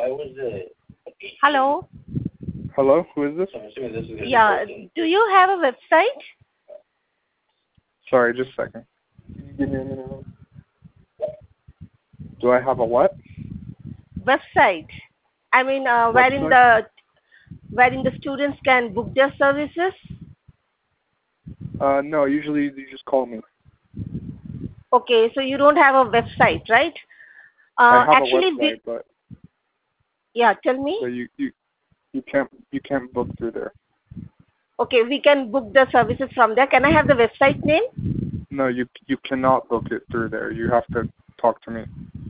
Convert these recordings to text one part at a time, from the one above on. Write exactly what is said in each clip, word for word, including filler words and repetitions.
Hello. Hello, who is this? Yeah. Do you have a website? Sorry, just a second. Give me a minute. Do I have a what? Website. I mean, uh, wherein Website? the wherein the students can book their services. Uh, no, usually you just call me. Okay, so you don't have a website, right? I Uh, have a actually, website, we but yeah. Tell me. but you you you can't you can't book through there. Okay, we can book the services from there. Can I have the website name? No, you you cannot book it through there. You have to talk to me.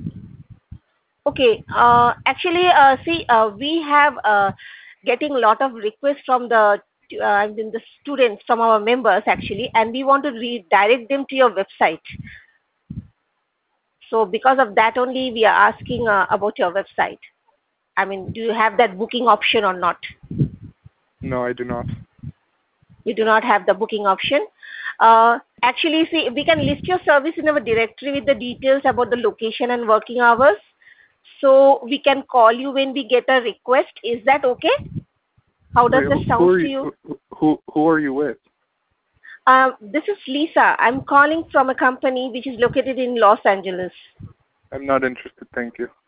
Okay. Uh, actually, uh, see, uh, we have uh, getting a lot of requests from the uh, I mean the students from our members actually, and we want to redirect them to your website. So because of that only, we are asking uh, about your website. I mean, do you have that booking option or not? No, I do not. You do not have the booking option. Uh, actually, see, we can list your service in our directory with the details about the location and working hours. So we can call you when we get a request. Is that okay? How does Wait, that who, who sound are to you? you? Who, who who are you with? Uh, this is Lisa. I'm calling from a company which is located in Los Angeles. I'm not interested. Thank you.